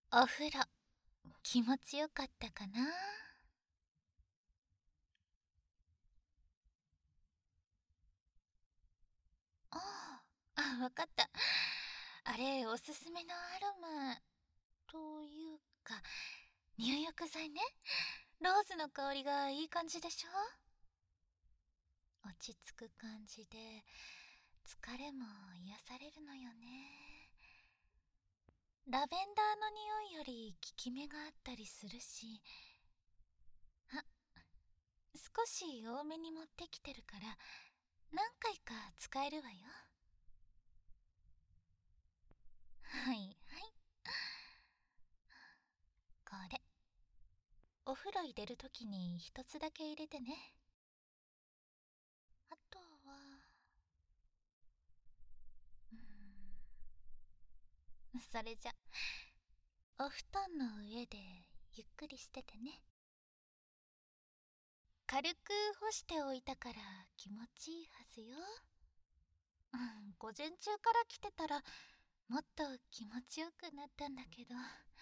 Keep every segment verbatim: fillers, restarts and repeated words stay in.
お風呂、気持ちよかったかな？ああ、あ、わかった。あれ、おすすめのアロマ、というか、入浴剤ね。ローズの香りがいい感じでしょ？落ち着く感じで、疲れも癒されるのよね。ラベンダーの匂いより効き目があったりするし、あ、少し多めに持ってきてるから、何回か使えるわよ。はいはい。これ、お風呂入れるときに一つだけ入れてね。あとは、うーん、それじゃ、お布団の上でゆっくりしててね。軽く干しておいたから気持ちいいはずよ。うん、午前中から来てたらもっと気持ちよくなったんだけど。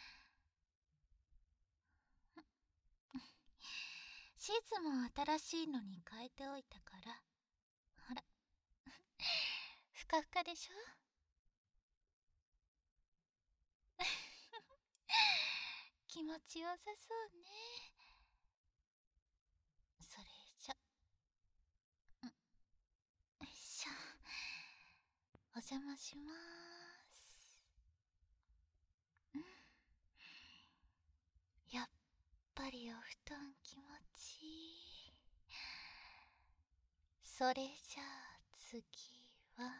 シーツも新しいのに変えておいたから、ほら、ふかふかでしょ？気持ちよさそうね。それじゃ、ん、よいしょ。お邪魔しまーす。うん、やっぱりお布団気持ちいい。それじゃあ次は、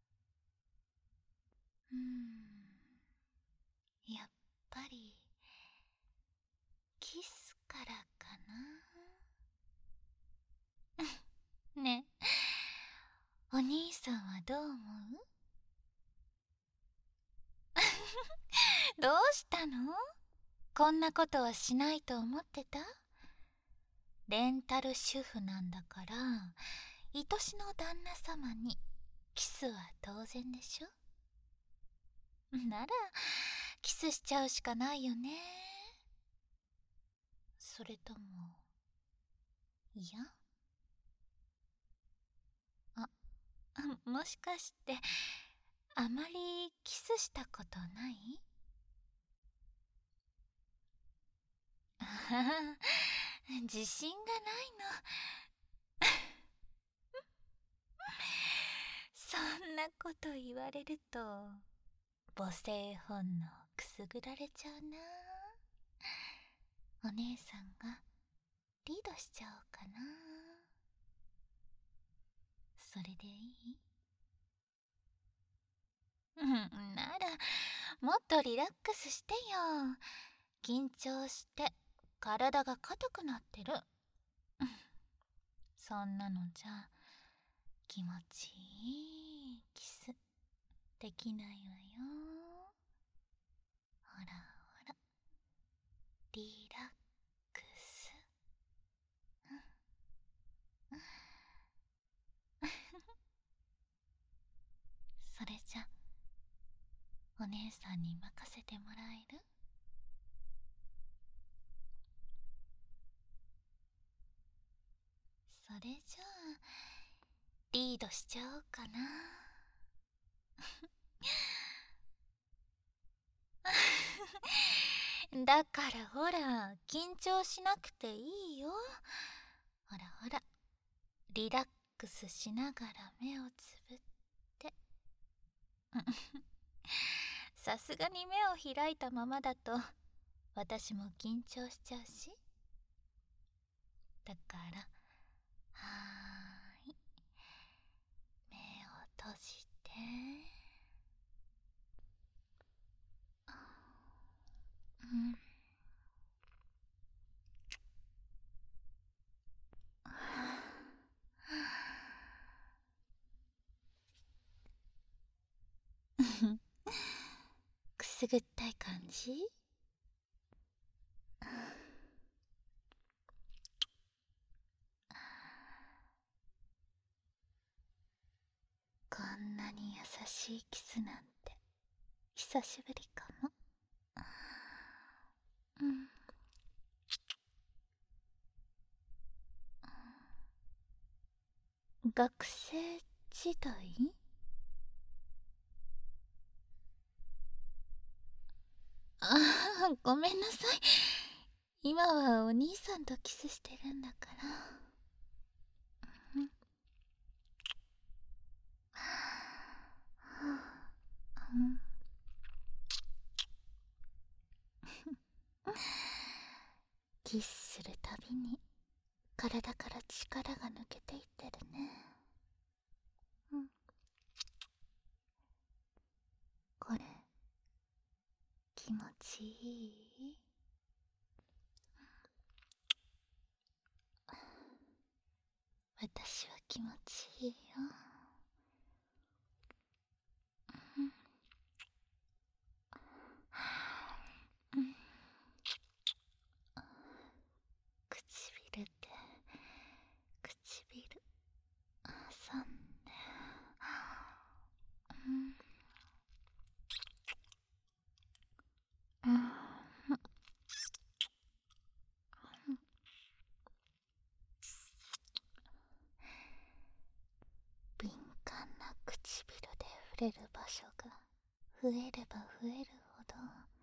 うーん、やっぱりキスからかな。ねえ、お兄さんはどう思う？どうしたの？こんなことはしないと思ってた？レンタル主婦なんだから、愛しの旦那様にキスは当然でしょ？なら、キスしちゃうしかないよね。それとも、いや？あ、もしかして、あまりキスしたことない？あはは、自信がないの。そんなこと言われると、母性本能くすぐられちゃうな。お姉さんがリードしちゃおうかな。それでいい？うん、なら、もっとリラックスしてよ。緊張して体が硬くなってる。うん、そんなのじゃ気持ちいいキスできないわよ。ほらほら、リラックス。うん、それじゃお姉さんに任せてもらえる？それじゃあリードしちゃおうかな。だからほら、緊張しなくていいよ。ほらほら、リラックスしながら目をつぶって。さすがに目を開いたままだと私も緊張しちゃうし。だからはーい、目を閉じて。うん、くすぐったい感じ？こんなに優しいキスなんて久しぶりかも。 うん。学生時代？ああ、ごめんなさい。今はお兄さんとキスしてるんだから。うん。うん。キスするたびに体から力が抜けていってるね。うん。これ気持ちいい？私は気持ちいいよ。うん。うん。唇で唇挟んで、うんうん。敏感な唇で触れる場所が増えれば増えるほど、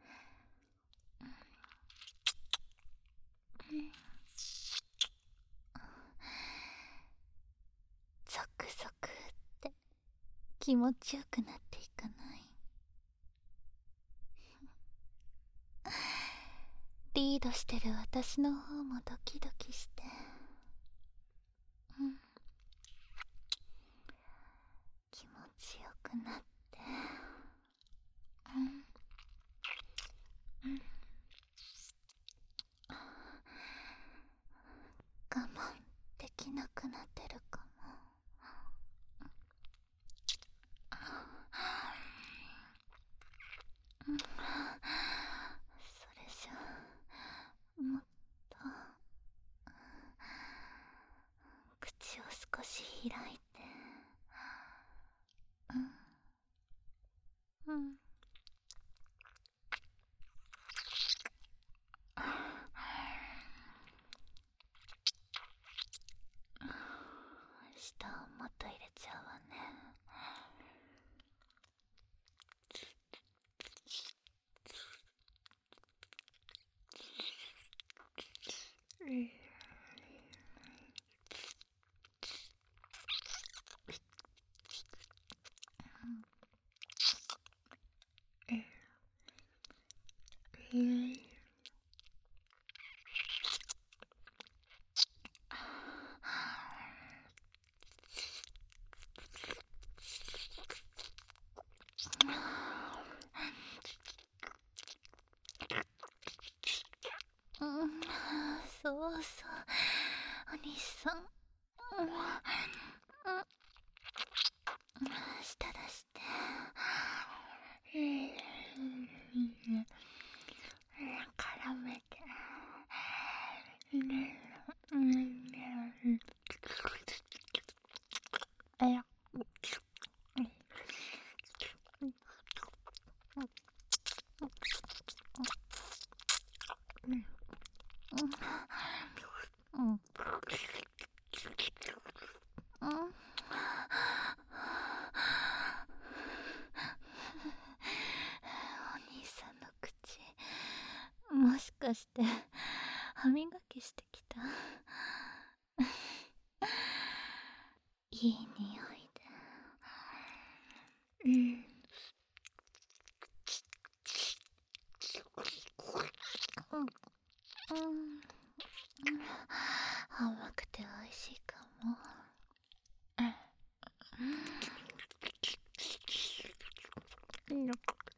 うん、ゾクゾクって気持ちよくなっていかない？リードしてる私の方もドキドキして、うん、気持ちよくなって、うん、うん、我慢できなくなってるかも。うん、それじゃもっと口を少し開いて、うん、うん、舌をもっと入れちゃうわね。うん。うん。うん、そうそう、お兄さん、うん、うん、舌出して、うん、絡めて、うん、うん、あや、うん、うん、うん、お兄さんの口、もしかして歯磨きしてきた？いい匂いで、うん、うん、うん、甘くて美味しいかも。うん、うん、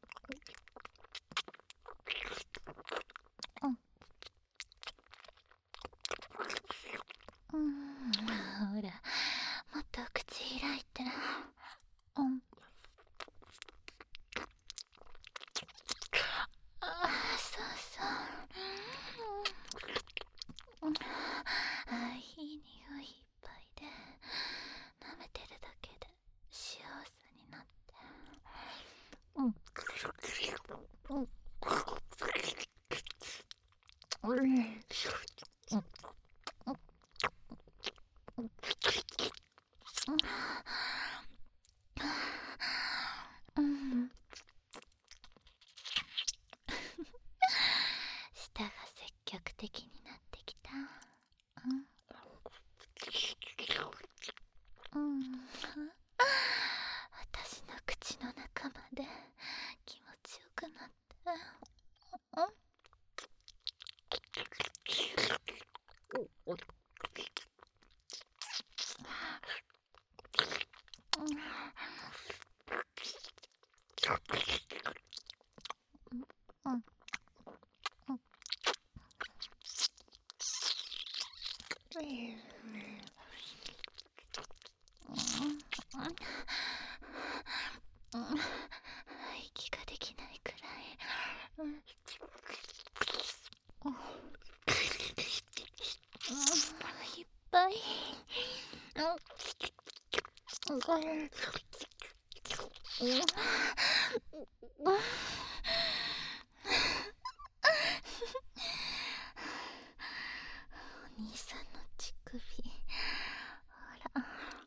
うん、ほら、もっと口開いて、うん、ああ、そうそう、うん、あ、いい匂いいっぱいで、舐めてるだけで幸せになって、うん、うん、 息ができないくらい。いっぱい。お兄さんの乳首、ほら、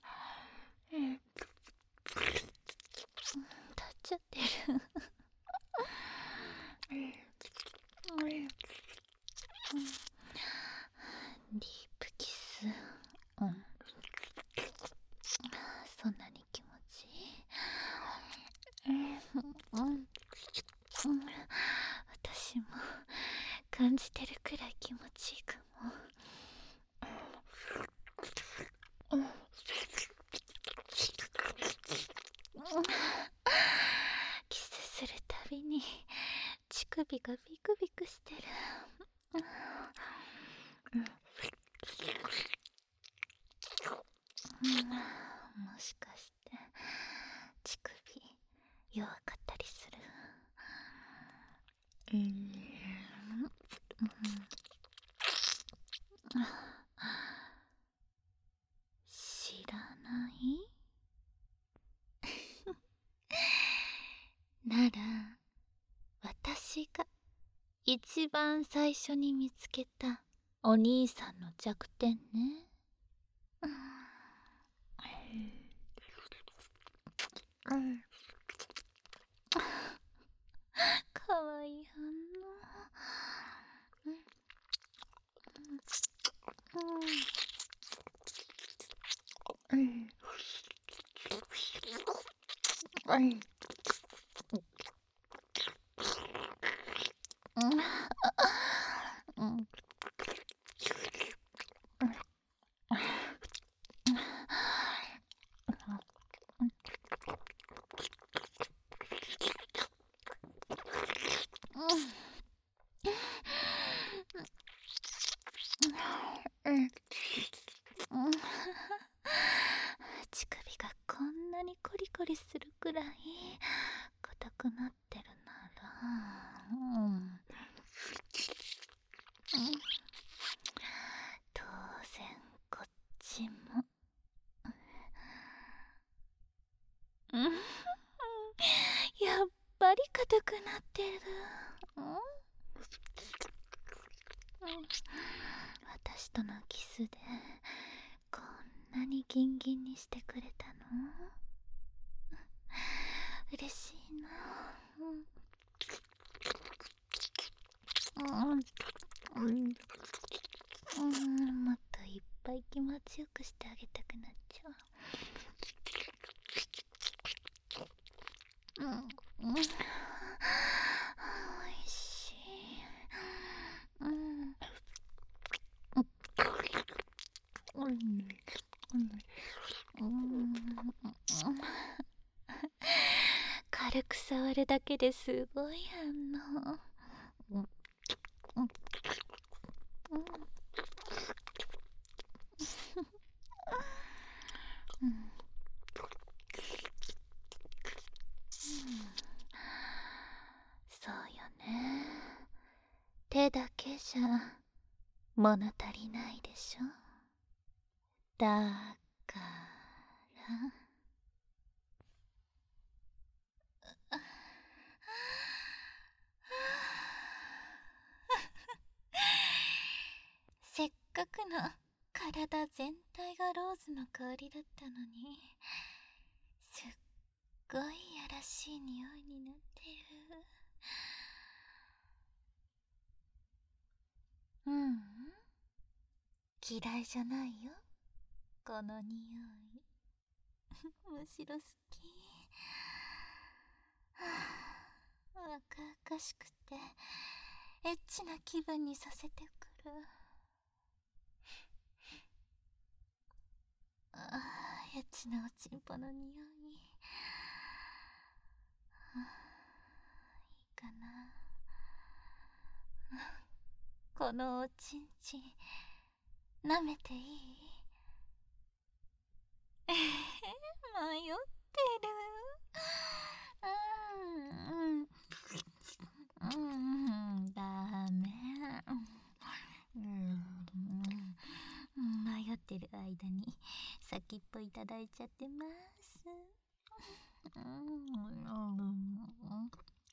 立っちゃってる。ディープキス、うん、そんなに気持ちいい。うん、うん、私も感じてるくらい気持ちいいかも。キスするたびに乳首がビクビクしてる。もしかして乳首弱かったりする？うん、知らない？なら私が一番最初に見つけたお兄さんの弱点ね。かわいい反応。うんうんうんうん。乳首がこんなにコリコリするくらい硬くなってるなら、うん、当然こっちも。やっぱり硬くなってる。私とのキスでこんなにギンギンにしてくれたの？嬉しいな。うんうん、もっといっぱい気持ちよくしてあげたくなっちゃう。うん、うん、おいしい。うん、うん、うん、軽く触るだけですごい反応。うん、うん、うん、うん、そうよね。手だけじゃ物足りないでしょ。だからせっかくの体全体がローズの香りだったのに、すっごいやらしい匂いになってる。ううん、嫌いじゃないよ、この匂い。むしろ好き。若々しくてエッチな気分にさせてくる。あーエッチなおちんぽの匂い。いいかな。 このおちんちん舐めていい？えへへ、迷ってる。うん、うん、ダメ。うん、迷ってる間に先っぽいただいちゃってます。うん、うん、うん、うん、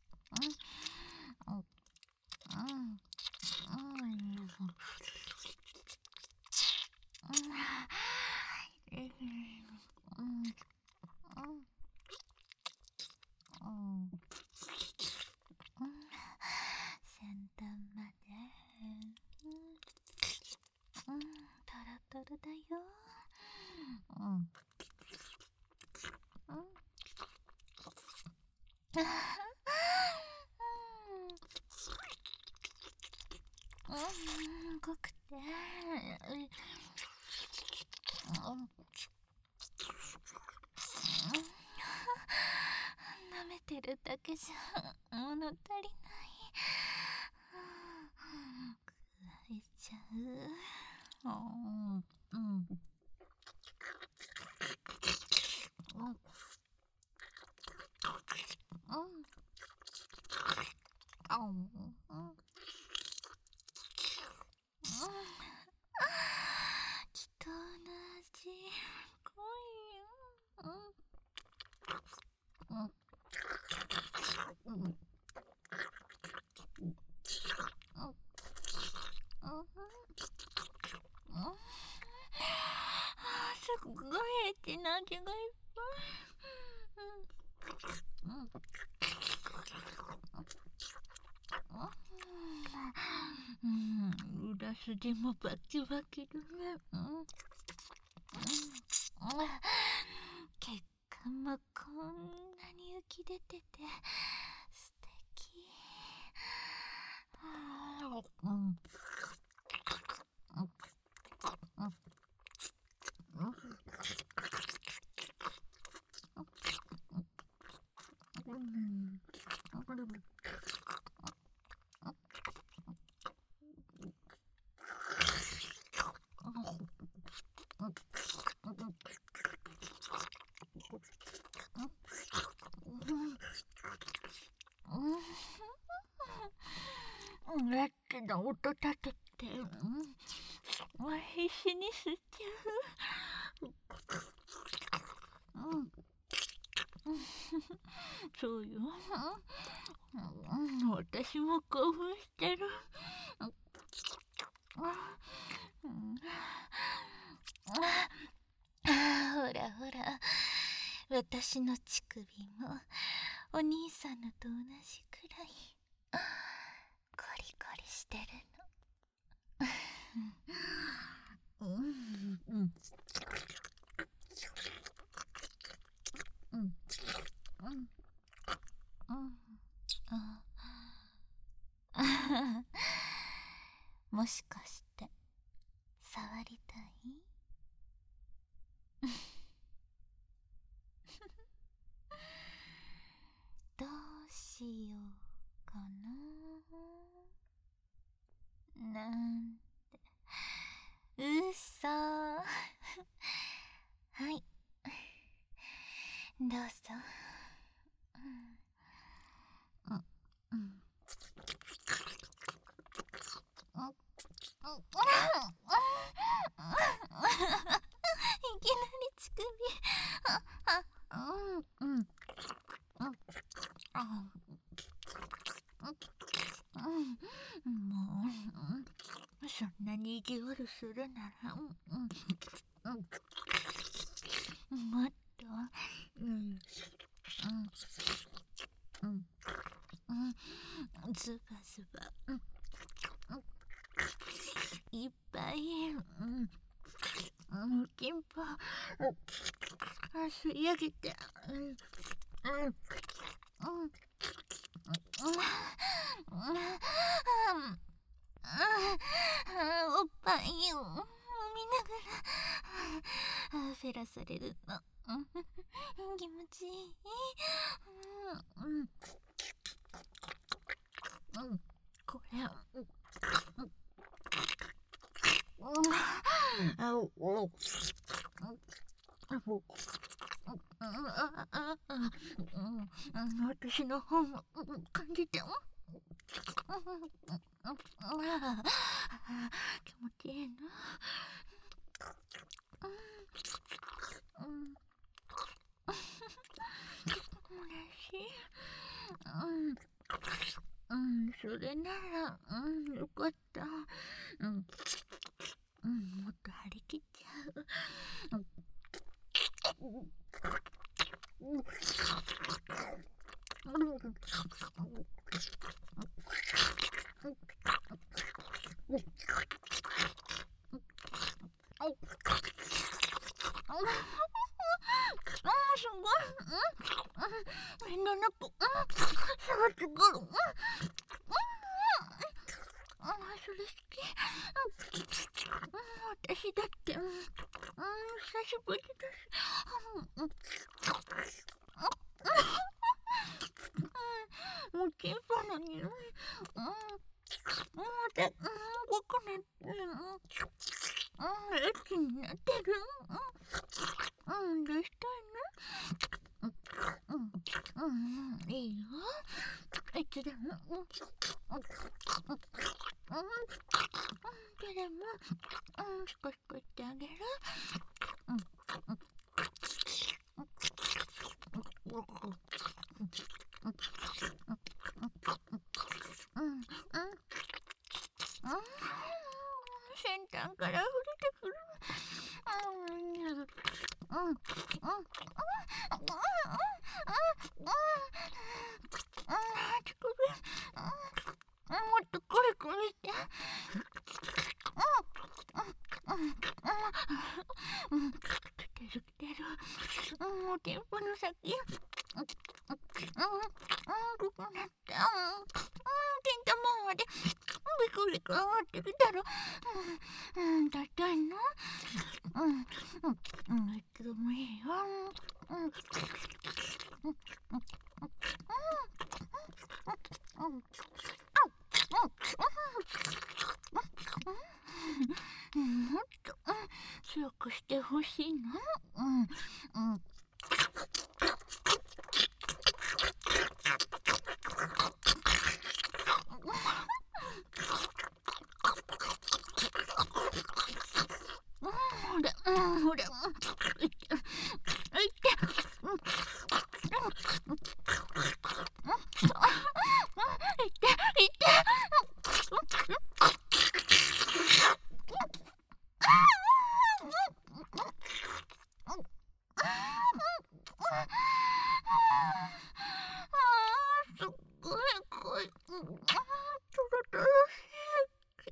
先端まで、うん、トロトロだよ。うん、うん、うん、濃くて、うん、舐めてるだけじゃ物足りない。食えちゃう。うん、うん、うん、うん、うん、きっと同じ。濃いよ。うん、うん、うん、うん、すっごいエッチな味がいっぱい。うん、うん、うん、裏筋もバキバキだね。うん、うん、血管もこんなに浮き出てて素敵。うん、うん、うん、うん、うん、ラッキーな音立てて、うん、必死に吸っちゃう。うん、そうよ。うん、私も興奮してる。うん、ほらほら、私の乳首もお兄さんのと同じくらいコリコリしてるの。うん、うん、うん、うん、うん、うん、もしかして触りたい？どうしようかな、なんて。うっそー。はい、どうぞ。うん、うん、うん、うん、うん、いきなり乳首。あ、あ、うん、うん、うん、あ、うん、もう、うん、そんなに意地悪するなら、うん、うん、うん、もっと、うん、うん、うん、うん、ズバズバ、うん、いっぱい、うん、うん、キンパ、吸い上げて、うん、うん、うん、うん、うん、おっぱいを見ながらフェラされるの、気持ちいい。うん、うん、うん、これ、うん、 私の方も感じて。気持ちいいな。嬉しい。うん、それなら、うん、よかった。うん、うん、もっと張り切っちゃう。ああ、すごい。うん、遠慮なく、うん、触ってくる。うん、うん、ああ、それ好き。うん、私だって、うん、うん、久しぶりだし。うん、うん、うん、もうチンポの匂い。うん、うん、また、うん、動くなって、うん、うん、エッチになってる。うん、うん、どうしたいの？うん、うん、うん、いいよ。いつでも。うん、うん、うん、うん、手でも、うん、シコシコしてあげる。うん、うん、うん、うん、うん、先端から溢れてくる。うん、うん、うん、うん、うん、うん、うん、ちくび、うん、もっとこれこれして。うん、うん、うん、うん、来てる来てる。うん、もうテンポの先。うん、うん、うん、ここなった。うん、うん、金玉まで。ビクビク上がってきたら。うん、うん、だったいの？うん、うん、うん、いつでもいいよ。うん、うん、うん、うん、うん、うん、うん、もっと、うん、強くしてほしいな。うん、うん。ほら、うん、ほら、うん、いって、いって、うん、うん、うん、いって、いって、あー、すっごい濃い。うん、あー、トロトロしい。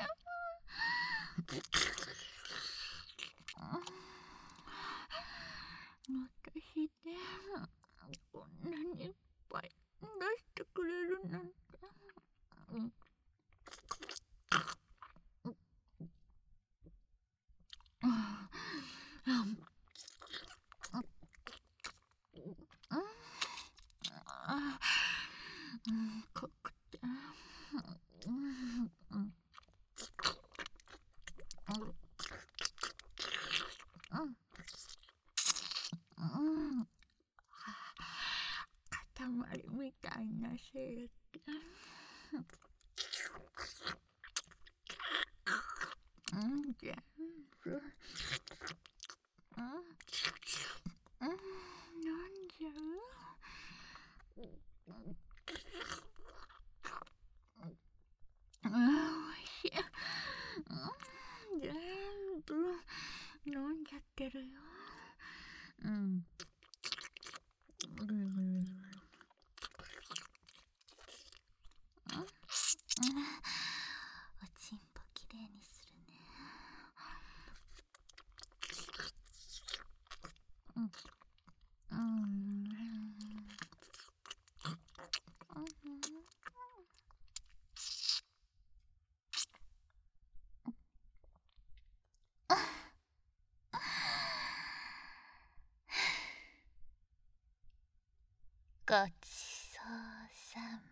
私でこんなにいっぱい出してくれるなんて。うん、うん、うん、あ、うん、濃くて、うん、うん、うん、うん、塊みたいな正義。うん、全部。うん、うん、飲んじゃう。うん、おいしい。うん、全部飲んじゃってるよ。うん。ぐるぐるぐる。うん、おちんぽきれいにするね。うん。うん。ごちそうさま。